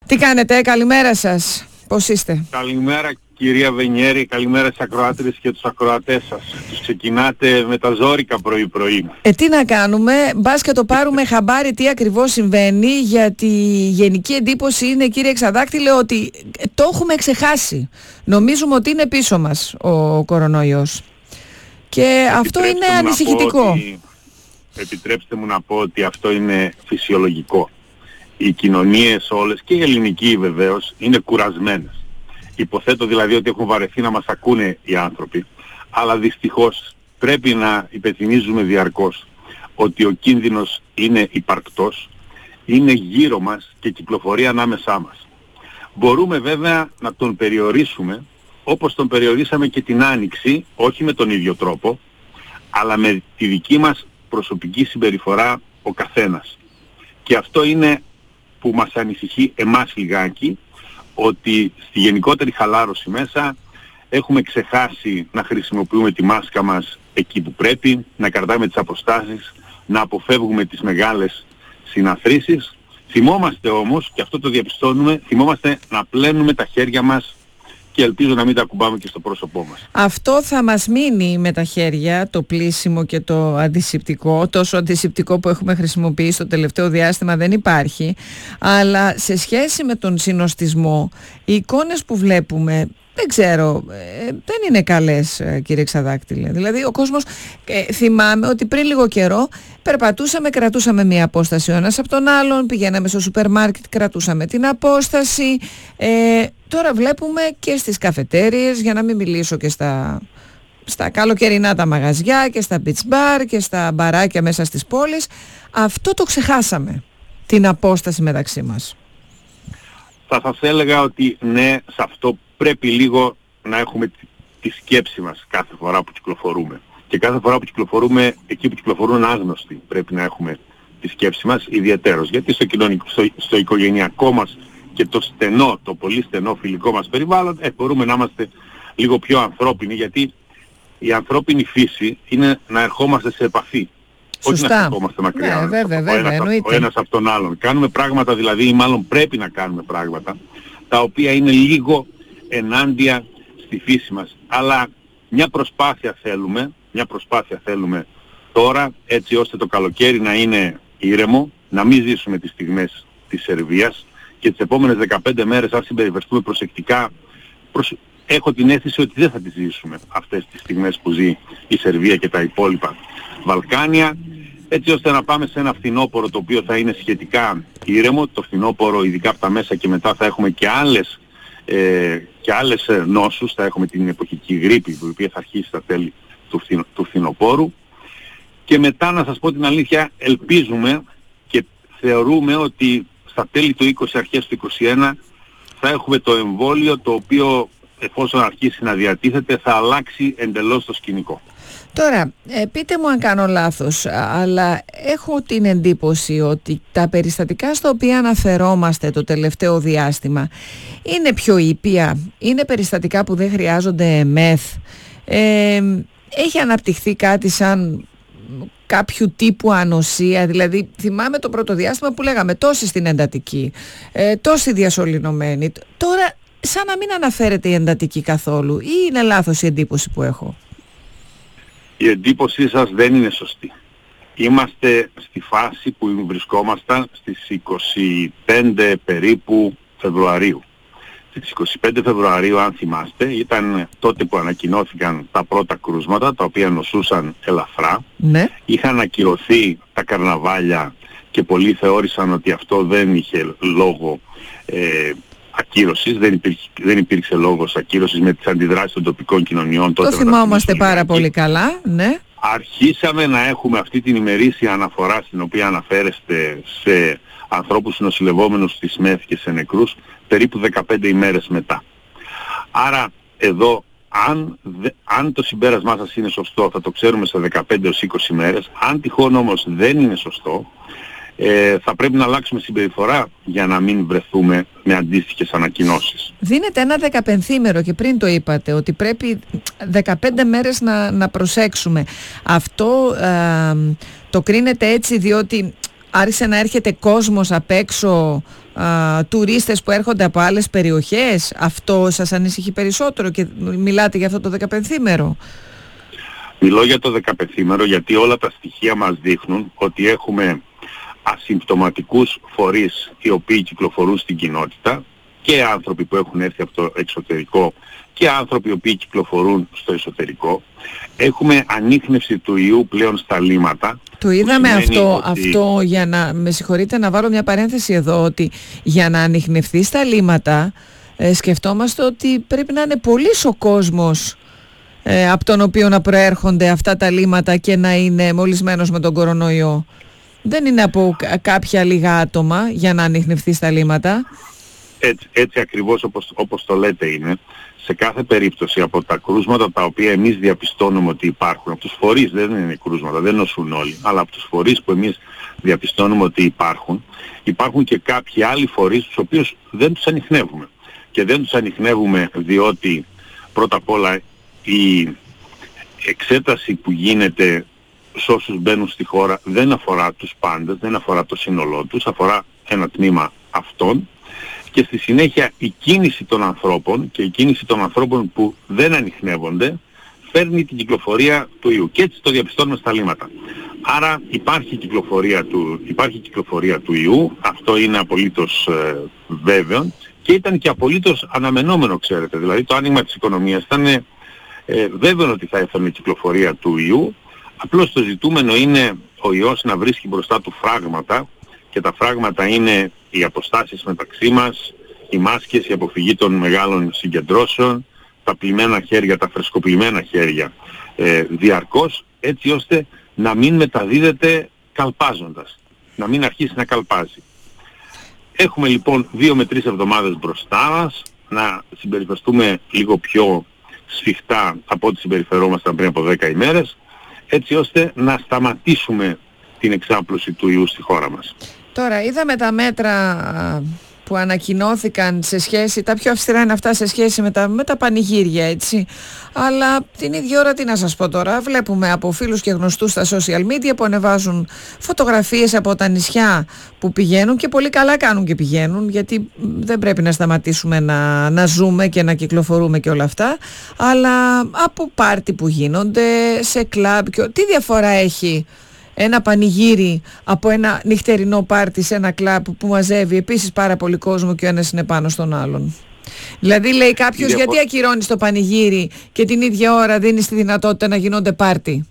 Τι κάνετε, καλημέρα σας. Πώς είστε? Καλημέρα κυρία Βενιέρη, καλημέρα στις ακροάτριες και τους ακροατές σας. Τους ξεκινάτε με τα ζόρικα πρωί-πρωί. Τι να κάνουμε, μπας και το πάρουμε χαμπάρι τι ακριβώς συμβαίνει, γιατί η γενική εντύπωση είναι, κύριε Εξαδάκτυλε, ότι το έχουμε ξεχάσει. Νομίζουμε ότι είναι πίσω μας ο κορονοϊός. Και αυτό είναι ανησυχητικό. Επιτρέψτε μου να πω ότι αυτό είναι φυσιολογικό. Οι κοινωνίες όλες και η ελληνική βεβαίως είναι κουρασμένες. Υποθέτω δηλαδή ότι έχουν βαρεθεί να μας ακούνε οι άνθρωποι, αλλά δυστυχώς πρέπει να υπενθυμίζουμε διαρκώς ότι ο κίνδυνος είναι υπαρκτός, είναι γύρω μας και κυκλοφορεί ανάμεσά μας. Μπορούμε βέβαια να τον περιορίσουμε όπως τον περιορίσαμε και την Άνοιξη, όχι με τον ίδιο τρόπο, αλλά με τη δική μας προσωπική συμπεριφορά ο καθένας. Και αυτό είναι που μας ανησυχεί εμάς λιγάκι, ότι στη γενικότερη χαλάρωση μέσα έχουμε ξεχάσει να χρησιμοποιούμε τη μάσκα μας εκεί που πρέπει, να κρατάμε τις αποστάσεις, να αποφεύγουμε τις μεγάλες συναθρήσεις. Θυμόμαστε όμως, και αυτό το διαπιστώνουμε, θυμόμαστε να πλένουμε τα χέρια μας και ελπίζω να μην τα ακουμπάμε και στο πρόσωπό μας. Αυτό θα μας μείνει με τα χέρια, το πλύσιμο και το αντισηπτικό. Τόσο αντισηπτικό που έχουμε χρησιμοποιήσει το τελευταίο διάστημα δεν υπάρχει. Αλλά σε σχέση με τον συνοστισμό, οι εικόνες που βλέπουμε, δεν ξέρω, δεν είναι καλές, κύριε Εξαδάκτυλε. Δηλαδή ο κόσμος, θυμάμαι ότι πριν λίγο καιρό περπατούσαμε, κρατούσαμε μία απόσταση ο ένας από τον άλλον, πηγαίναμε στο σούπερ μάρκετ, κρατούσαμε την απόσταση. Τώρα βλέπουμε και στις καφετέριες, για να μην μιλήσω και στα καλοκαιρινά τα μαγαζιά και στα beach bar και στα μπαράκια μέσα στις πόλεις, αυτό το ξεχάσαμε, την απόσταση μεταξύ μας. Θα σας έλεγα ότι ναι, σε αυτό πρέπει λίγο να έχουμε τη σκέψη μας κάθε φορά που κυκλοφορούμε. Και κάθε φορά που κυκλοφορούμε, εκεί που κυκλοφορούν άγνωστοι, πρέπει να έχουμε τη σκέψη μας ιδιαιτέρως. Γιατί στο οικογενειακό μας και το πολύ στενό φιλικό μας περιβάλλον, μπορούμε να είμαστε λίγο πιο ανθρώπινοι, γιατί η ανθρώπινη φύση είναι να ερχόμαστε σε επαφή. Σωστά. Όχι να ερχόμαστε μακριά ο ένας από τον άλλον. Κάνουμε πράγματα δηλαδή, ή μάλλον πρέπει να κάνουμε πράγματα, τα οποία είναι λίγο ενάντια στη φύση μας. Αλλά μια προσπάθεια θέλουμε τώρα, έτσι ώστε το καλοκαίρι να είναι ήρεμο, να μην ζήσουμε τις στιγμές της Σερβίας και τις επόμενες 15 μέρες, αν συμπεριφερθούμε προσεκτικά, έχω την αίσθηση ότι δεν θα τις ζήσουμε αυτές τις στιγμές που ζει η Σερβία και τα υπόλοιπα Βαλκάνια, έτσι ώστε να πάμε σε ένα φθινόπωρο το οποίο θα είναι σχετικά ήρεμο. Το φθινόπωρο, ειδικά από τα μέσα και μετά, θα έχουμε και άλλες νόσους. Θα έχουμε την εποχική γρίπη, η οποία θα αρχίσει στα τέλη του φθινοπόρου. Και μετά, να σας πω την αλήθεια, ελπίζουμε και θεωρούμε ότι στα τέλη του 20, αρχές του 21, θα έχουμε το εμβόλιο, το οποίο, εφόσον αρχίσει να διατίθεται, θα αλλάξει εντελώς το σκηνικό. Τώρα, πείτε μου αν κάνω λάθος, αλλά έχω την εντύπωση ότι τα περιστατικά στα οποία αναφερόμαστε το τελευταίο διάστημα είναι πιο ήπια, είναι περιστατικά που δεν χρειάζονται μεθ. Έχει αναπτυχθεί κάτι σαν κάποιου τύπου ανοσία, δηλαδή θυμάμαι το πρώτο διάστημα που λέγαμε τόσοι στην εντατική, τόσοι διασωληνωμένοι. Τώρα σαν να μην αναφέρεται η εντατική καθόλου, ή είναι λάθος η εντύπωση που έχω? Η εντύπωσή σας δεν είναι σωστή. Είμαστε στη φάση που βρισκόμασταν στις 25 περίπου Φεβρουαρίου. Στις 25 Φεβρουαρίου, αν θυμάστε, ήταν τότε που ανακοινώθηκαν τα πρώτα κρούσματα, τα οποία νοσούσαν ελαφρά. Ναι. Είχαν ακυρωθεί τα καρναβάλια και πολλοί θεώρησαν ότι αυτό δεν είχε λόγο ακύρωσης, δεν υπήρξε λόγος ακύρωσης με τις αντιδράσεις των τοπικών κοινωνιών. Το θυμόμαστε πάρα πολύ καλά, ναι. Αρχίσαμε να έχουμε αυτή την ημερήσια αναφορά, στην οποία αναφέρεστε, σε ανθρώπους νοσηλευόμενους στις ΜΕΘ και σε νεκρούς, περίπου 15 ημέρες μετά. Άρα εδώ, αν το συμπέρασμά σας είναι σωστό, θα το ξέρουμε σε 15 έως 20 μέρες. Αν τυχόν όμως δεν είναι σωστό, θα πρέπει να αλλάξουμε συμπεριφορά για να μην βρεθούμε με αντίστοιχες ανακοινώσεις. Δίνεται ένα 15ημερο και πριν το είπατε ότι πρέπει 15 μέρες να προσέξουμε. Αυτό το κρίνεται έτσι διότι άρχισε να έρχεται κόσμος απ' έξω τουρίστες που έρχονται από άλλες περιοχές? Αυτό σας ανησυχεί περισσότερο και μιλάτε για αυτό το 15ήμερο? Μιλώ για το 15ήμερο γιατί όλα τα στοιχεία μας δείχνουν ότι έχουμε ασυμπτωματικούς φορείς οι οποίοι κυκλοφορούν στην κοινότητα, και άνθρωποι που έχουν έρθει από το εξωτερικό και άνθρωποι οι οποίοι κυκλοφορούν στο εσωτερικό. Έχουμε ανίχνευση του ιού πλέον στα λίμματα. Το είδαμε αυτό για να, με συγχωρείτε να βάλω μια παρένθεση εδώ, ότι για να ανιχνευθεί στα λίμματα σκεφτόμαστε ότι πρέπει να είναι πολύς ο κόσμος από τον οποίο να προέρχονται αυτά τα λίμματα και να είναι μολυσμένος με τον κορονοϊό. Δεν είναι από κάποια λίγα άτομα για να ανιχνευθεί στα λίμματα. Έτσι ακριβώς όπως το λέτε είναι. Σε κάθε περίπτωση από τα κρούσματα τα οποία εμείς διαπιστώνουμε ότι υπάρχουν, από τους φορείς, δεν είναι κρούσματα, δεν νοσούν όλοι, αλλά από τους φορείς που εμείς διαπιστώνουμε ότι υπάρχουν και κάποιοι άλλοι φορείς τους οποίους δεν τους ανιχνεύουμε. Και δεν τους ανιχνεύουμε διότι πρώτα απ' όλα η εξέταση που γίνεται σε όσους μπαίνουν στη χώρα δεν αφορά τους πάντες, δεν αφορά το σύνολό τους, αφορά ένα τμήμα αυτών. Και στη συνέχεια η κίνηση των ανθρώπων και η κίνηση των ανθρώπων που δεν ανιχνεύονται φέρνει την κυκλοφορία του ιού. Και έτσι το διαπιστώνουμε στα λίμματα. Άρα υπάρχει κυκλοφορία του ιού, αυτό είναι απολύτως βέβαιο και ήταν και απολύτως αναμενόμενο, ξέρετε. Δηλαδή το άνοιγμα της οικονομίας ήταν βέβαιο ότι θα έφερνε κυκλοφορία του ιού. Απλώς το ζητούμενο είναι ο ιός να βρίσκει μπροστά του φράγματα, και τα φράγματα είναι οι αποστάσεις μεταξύ μας, οι μάσκες, η αποφυγή των μεγάλων συγκεντρώσεων, τα πλημμένα χέρια, τα φρεσκοπλημμένα χέρια διαρκώς, έτσι ώστε να μην μεταδίδεται καλπάζοντας, να μην αρχίσει να καλπάζει. Έχουμε λοιπόν 2 με 3 εβδομάδες μπροστά μας να συμπεριφερθούμε λίγο πιο σφιχτά από ό,τι συμπεριφερόμασταν πριν από 10 ημέρες, έτσι ώστε να σταματήσουμε την εξάπλωση του ιού στη χώρα μας. Τώρα είδαμε τα μέτρα που ανακοινώθηκαν σε σχέση, τα πιο αυστηρά είναι αυτά σε σχέση με τα πανηγύρια, έτσι. Αλλά την ίδια ώρα, τι να σας πω τώρα, βλέπουμε από φίλους και γνωστούς στα social media που ανεβάζουν φωτογραφίες από τα νησιά που πηγαίνουν, και πολύ καλά κάνουν και πηγαίνουν, γιατί δεν πρέπει να σταματήσουμε να ζούμε και να κυκλοφορούμε και όλα αυτά, αλλά από πάρτι που γίνονται, σε κλαμπ, τι διαφορά έχει ένα πανηγύρι από ένα νυχτερινό πάρτι σε ένα κλαμπ που μαζεύει επίσης πάρα πολύ κόσμο και ο ένας είναι πάνω στον άλλον? Δηλαδή λέει κάποιος, γιατί ακυρώνεις το πανηγύρι και την ίδια ώρα δίνεις τη δυνατότητα να γίνονται πάρτι?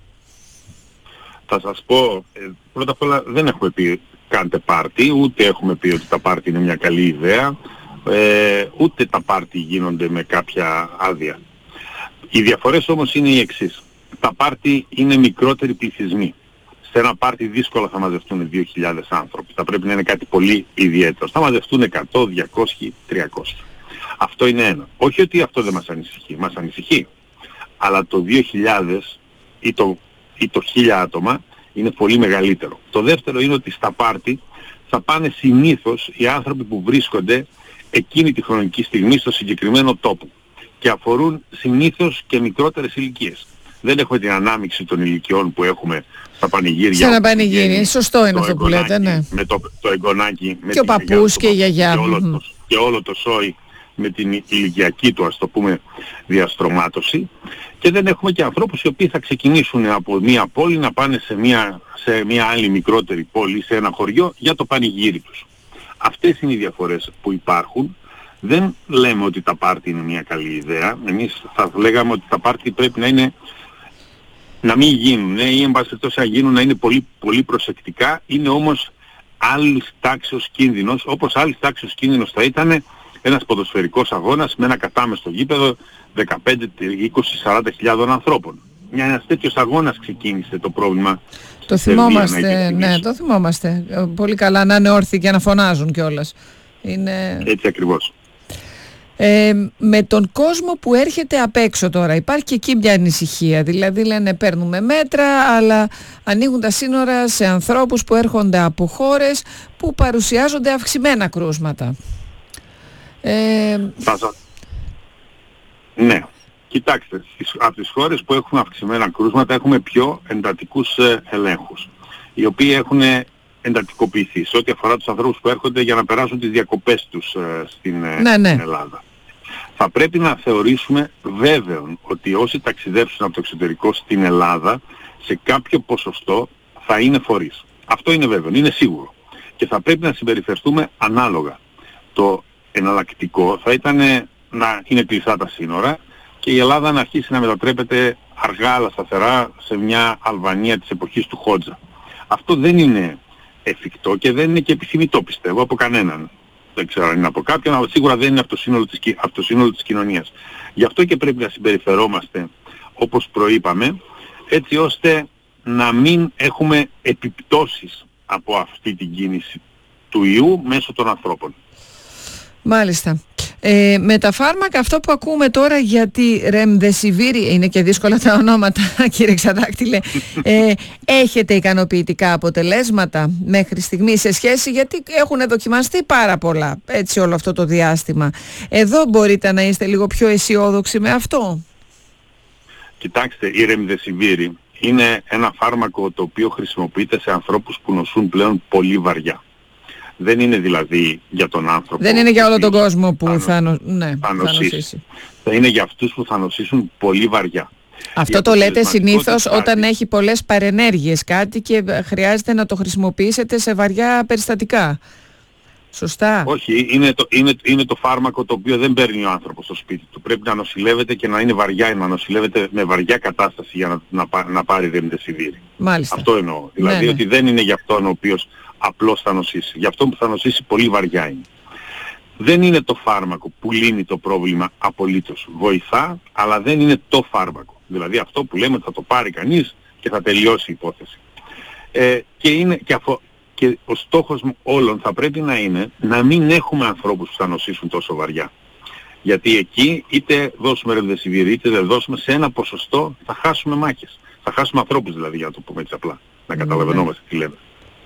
Θα σας πω, πρώτα απ' όλα δεν έχουμε πει κάντε πάρτι, ούτε έχουμε πει ότι τα πάρτι είναι μια καλή ιδέα, ούτε τα πάρτι γίνονται με κάποια άδεια. Οι διαφορές όμως είναι οι εξής. Τα πάρτι είναι μικρότεροι πληθυσμοί. Σε ένα πάρτι δύσκολα θα μαζευτούν 2.000 άνθρωποι. Θα πρέπει να είναι κάτι πολύ ιδιαίτερο. Θα μαζευτούν 100, 200, 300. Αυτό είναι ένα. Όχι ότι αυτό δεν μας ανησυχεί. Μας ανησυχεί. Αλλά το 2.000 ή το 1.000 άτομα είναι πολύ μεγαλύτερο. Το δεύτερο είναι ότι στα πάρτι θα πάνε συνήθως οι άνθρωποι που βρίσκονται εκείνη τη χρονική στιγμή στο συγκεκριμένο τόπο. Και αφορούν συνήθως και μικρότερες ηλικίες. Δεν έχουμε την ανάμειξη των ηλικιών που έχουμε στα πανηγύρια. Σε ένα πανηγύρι, σωστό είναι αυτό που λέτε, ναι. Με το εγγονάκι, με και ο παππούς και η γιαγιά. Και όλο το σόι με την ηλικιακή του, ας το πούμε, διαστρωμάτωση. Και δεν έχουμε και ανθρώπους οι οποίοι θα ξεκινήσουν από μια πόλη να πάνε σε μια άλλη μικρότερη πόλη, σε ένα χωριό, για το πανηγύρι τους. Αυτές είναι οι διαφορές που υπάρχουν. Δεν λέμε ότι τα πάρτι είναι μια καλή ιδέα. Εμείς θα λέγαμε ότι τα πάρτι πρέπει να μην γίνουν, ή εν πάση περιπτώσει να γίνουν, να είναι πολύ, πολύ προσεκτικά. Είναι όμως άλλης τάξεως κίνδυνος, όπως άλλης τάξεως κίνδυνος θα ήταν ένας ποδοσφαιρικός αγώνας με ένα κατάμεστο γήπεδο 15, 20, 40.000 ανθρώπων. Ένας τέτοιος αγώνας ξεκίνησε το πρόβλημα. Το θυμόμαστε, ναι, το θυμόμαστε. Πολύ καλά να είναι όρθιοι και να φωνάζουν κιόλας. Έτσι ακριβώς. Με τον κόσμο που έρχεται απ' έξω τώρα υπάρχει και εκεί μια ανησυχία, δηλαδή λένε παίρνουμε μέτρα, αλλά ανοίγουν τα σύνορα σε ανθρώπους που έρχονται από χώρες που παρουσιάζονται αυξημένα κρούσματα. Ναι, κοιτάξτε, από τις χώρες που έχουν αυξημένα κρούσματα έχουμε πιο εντατικούς ελέγχους, οι οποίοι έχουν εντατικοποιηθεί σε ό,τι αφορά τους ανθρώπους που έρχονται για να περάσουν τις διακοπές τους στην Ελλάδα. Θα πρέπει να θεωρήσουμε βέβαιον ότι όσοι ταξιδέψουν από το εξωτερικό στην Ελλάδα σε κάποιο ποσοστό θα είναι φορείς. Αυτό είναι βέβαιο, είναι σίγουρο. Και θα πρέπει να συμπεριφερθούμε ανάλογα. Το εναλλακτικό θα ήταν να είναι κλειστά τα σύνορα και η Ελλάδα να αρχίσει να μετατρέπεται αργά αλλά σταθερά σε μια Αλβανία της εποχής του Χότζα. Αυτό δεν είναι εφικτό και δεν είναι και επιθυμητό, πιστεύω, από κανέναν. Δεν ξέρω αν είναι από κάποιον, αλλά σίγουρα δεν είναι από το σύνολο της κοινωνίας. Γι' αυτό και πρέπει να συμπεριφερόμαστε όπως προείπαμε, έτσι ώστε να μην έχουμε επιπτώσεις από αυτή την κίνηση του ιού μέσω των ανθρώπων. Μάλιστα. Με τα φάρμακα, αυτό που ακούμε τώρα για τη Remdesivir, είναι και δύσκολα τα ονόματα κύριε Ξαδάκτυλε, έχετε ικανοποιητικά αποτελέσματα μέχρι στιγμή σε σχέση, γιατί έχουν δοκιμαστεί πάρα πολλά έτσι όλο αυτό το διάστημα. Εδώ μπορείτε να είστε λίγο πιο αισιόδοξοι με αυτό? Κοιτάξτε, η Remdesivir είναι ένα φάρμακο το οποίο χρησιμοποιείται σε ανθρώπους που νοσούν πλέον πολύ βαριά. Δεν είναι δηλαδή για τον άνθρωπο. Δεν είναι για όλο τον κόσμο που θα νοσήσει. Θα είναι για αυτούς που θα νοσήσουν πολύ βαριά. Αυτό το λέτε συνήθως όταν έχει πολλές παρενέργειες κάτι και χρειάζεται να το χρησιμοποιήσετε σε βαριά περιστατικά. Σωστά? Όχι, είναι το φάρμακο το οποίο δεν παίρνει ο άνθρωπος στο σπίτι του. Πρέπει να νοσηλεύεται και να είναι βαριά, να νοσηλεύεται με βαριά κατάσταση για να πάρει Remdesivir. Μάλιστα. Αυτό εννοώ. Δηλαδή ότι δεν είναι για αυτόν ο οποίος απλώς θα νοσήσει. Για αυτόν που θα νοσήσει πολύ βαριά είναι. Δεν είναι το φάρμακο που λύνει το πρόβλημα απολύτως. Βοηθά, αλλά δεν είναι το φάρμακο. Δηλαδή αυτό που λέμε θα το πάρει κανείς και θα τελειώσει η υπόθεση. Και ο στόχος όλων θα πρέπει να είναι να μην έχουμε ανθρώπους που θα νοσήσουν τόσο βαριά. Γιατί εκεί είτε δώσουμε Remdesivir είτε δεν δώσουμε, σε ένα ποσοστό θα χάσουμε μάχες. Θα χάσουμε ανθρώπους δηλαδή, για να το πούμε έτσι απλά. Να καταλαβαίνόμαστε τι λέμε.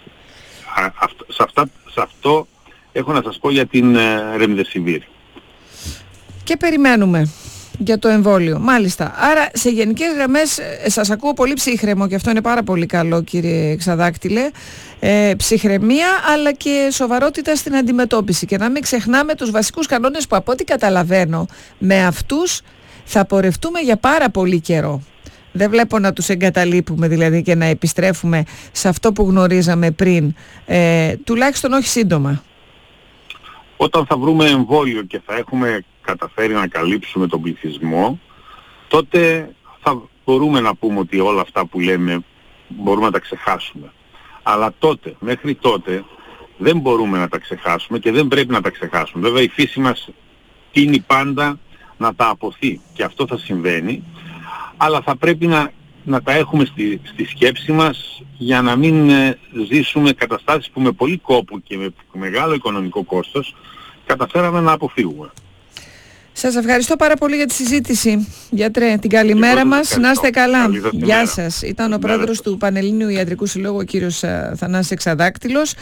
Σε αυτό έχω να σας πω για την Remdesivir. Και περιμένουμε για το εμβόλιο. Μάλιστα. Άρα σε γενικές γραμμές σας ακούω πολύ ψύχρεμο και αυτό είναι πάρα πολύ καλό κύριε Ξαδάκτυλε. Ψυχραιμία αλλά και σοβαρότητα στην αντιμετώπιση και να μην ξεχνάμε τους βασικούς κανόνες που από ό,τι καταλαβαίνω με αυτούς θα πορευτούμε για πάρα πολύ καιρό. Δεν βλέπω να τους εγκαταλείπουμε δηλαδή και να επιστρέφουμε σε αυτό που γνωρίζαμε πριν, τουλάχιστον όχι σύντομα. Όταν θα βρούμε εμβόλιο και θα έχουμε καταφέρει να καλύψουμε τον πληθυσμό, τότε θα μπορούμε να πούμε ότι όλα αυτά που λέμε μπορούμε να τα ξεχάσουμε. Αλλά τότε, μέχρι τότε, δεν μπορούμε να τα ξεχάσουμε και δεν πρέπει να τα ξεχάσουμε. Βέβαια η φύση μας τείνει πάντα να τα αποθεί και αυτό θα συμβαίνει, αλλά θα πρέπει να τα έχουμε στη σκέψη μας για να μην ζήσουμε καταστάσεις που με πολύ κόπο και με μεγάλο οικονομικό κόστος καταφέραμε να αποφύγουμε. Σας ευχαριστώ πάρα πολύ για τη συζήτηση. Γιατρέ, την καλημέρα μας. Να είστε καλά. Γεια σας. Ήταν ο πρόεδρος του Πανελλήνιου Ιατρικού Συλλόγου, ο κύριος Θανάσης Ξαδάκτυλος.